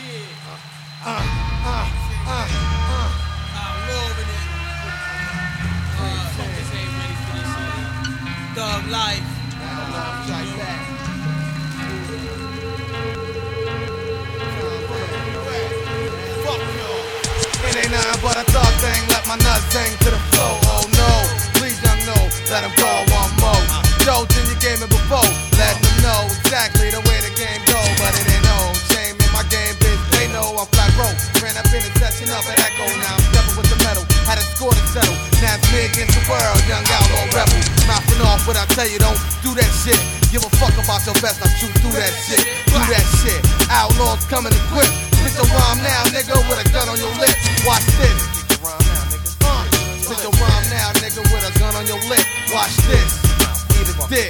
Thug life. It ain't nothing but a thug thing, let my nuts hang to the floor. Oh no, please young know, let him go one more. Joe's in your game before, letting them know exactly the way the game go. But it ain't no shame in my game, bitch, they know I'm flat broke. Ran up in the session up at Echo, now I'm stepping with the metal. Had a score to settle, now it's me against the world, young outlaw rebel. Mouthing off what I tell you, don't do that shit. Give a fuck about your best, I shoot through that shit. Do that shit, outlaws coming equipped. Spit your rhyme now, nigga, with a gun on your lip. Watch this. Spit your rhyme now, nigga, with a gun on your lip. Watch this. Eat a dick.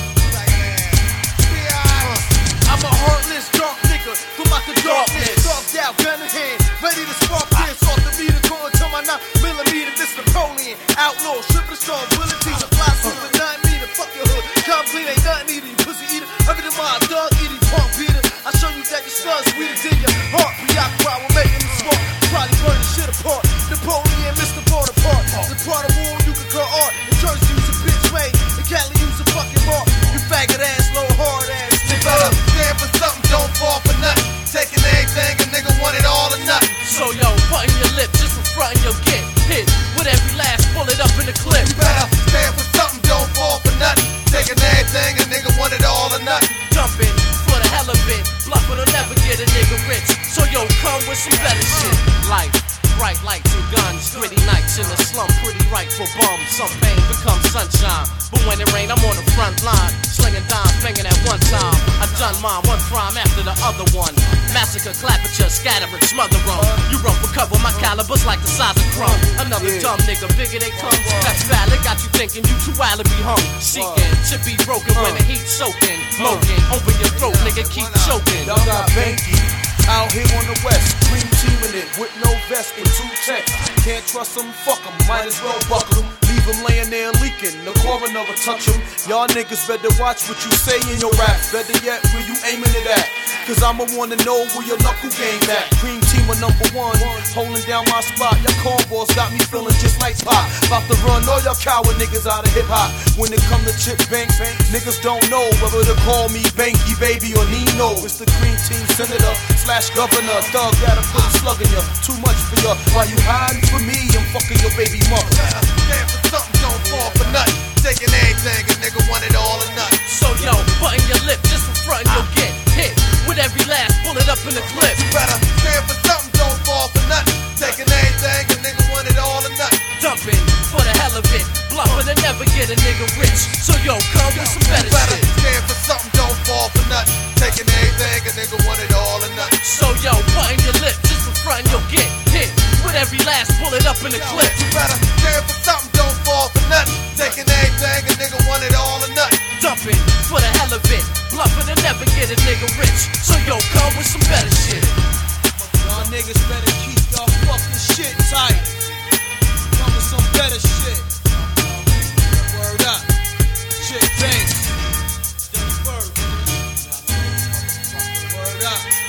I'm a heartless, dark nigga from out the darkness. Dogged out, gun in hand, ready to spark this. Off the meter, going to my 9mm, this Napoleon. Outlaw, stripping the strong, abilities, a fly suit with 9 meter. Fuck your hood, come clean, ain't nothing eating, you pussy eater. Every time my dog eating, punk beater. I show you that your son's sweeter than your heart. Preoccupied with making me smart. Probably burn the shit apart. Napoleon, Mr. Bonaparte. The part of war you can call art. And church use a bitch made. And Cali use a fucking mark. You faggot ass, low hard ass nigga. Stand for something, don't fall for nothing. Taking everything, a nigga want it all or nothing. So yo, button your lip just for frontin', you'll get hit with every last bullet up in the clip. You better stand for something, don't fall for nothing. Taking everything, a nigga want it all or nothing. Jumping for the hell of it, bluffing will never get a nigga rich. So yo, come with some better shit. Life, bright lights and guns, gritty nights in the slum, pretty right for bums. Some pain becomes sunshine, but when it rain, I'm on the front line, slinging dimes, banging at one time. I done mine, one crime after the other one. Massacre, clap at you, scatter and smother them. You run for cover, my caliber's like the size of crumb. Another dumb nigga, bigger they come. That's valid, got you thinking you too wild to be hung. Seeking to be broken when the heat's soaking. Smoking, open your throat, nigga, keep choking. Y'all got Banky out here on the west, cream teaming it with no vest and 2 checks. Can't trust them, fuck them, might as well buckle them. Leave them laying there leaking, the coroner will touch them. Y'all niggas better watch what you say in your raps. Better yet, where you aiming it at? Cause I'ma wanna know where your knuckle game at. Cream team #1, holding down my spot. Your cornballs got me feeling just like Pop. About to run all y'all coward niggas out of hip hop. When it come to Chip Banks, niggas don't know whether to call me Banky Baby or Nino. It's the cream team senator / governor. Thug gotta put a slug in ya. Too much for ya. While you hiding from me, I'm fucking your baby mother. Stand for something, don't fall for nothing. Taking everything, a nigga want it all or nothing. So yo, button your lip just for frontin', you'll get hit with every last bullet up in the clip. You better stand for something, don't fall for nothing. Taking everything, a nigga want it all or nothing. Dumping for the hell of it, bluffing to never get a nigga rich. So yo, come with some better You better shit. stand for something, don't fall for nothing. Taking everything, a nigga want it all or nothing. So yo, button your lip just for frontin', you'll get hit with every last bullet up in the clip. You better stand for something, don't fall for nothing. Taking everything, a nigga want it all or nothing. Dumping for the hell of it, bluffing to never get a nigga rich. So yo, come with some better shit. Y'all niggas better keep y'all fucking shit tight. Come with some better shit. Word up. Shit, thanks. Word up.